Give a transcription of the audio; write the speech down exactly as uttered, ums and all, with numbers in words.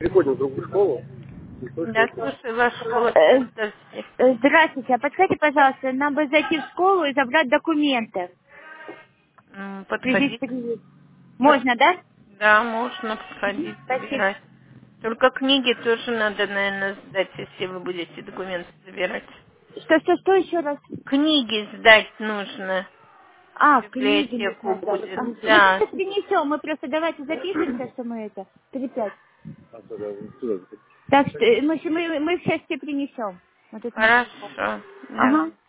Приходим в другую школу. Да, слушай, ваша школа. Э, Здравствуйте. э, Здравствуйте, а подскажите, пожалуйста, нам бы зайти в школу и забрать документы М, в связи с Подходить. приездом. Под- Можно, да? Да, можно Мгм, подходить, спасибо. забирать. Только книги тоже надо, наверное, сдать, если вы будете документы забирать. Что, что, что еще раз? Книги сдать нужно. В А, книги библиотеку нужно сдать. будет. А, мы Да. сейчас принесем, мы просто давайте запишемся, что мы это, три пять. Так что э, мы, щ- мы, мы сейчас все принесем. Вот это мы- Хорошо. Да. Ага.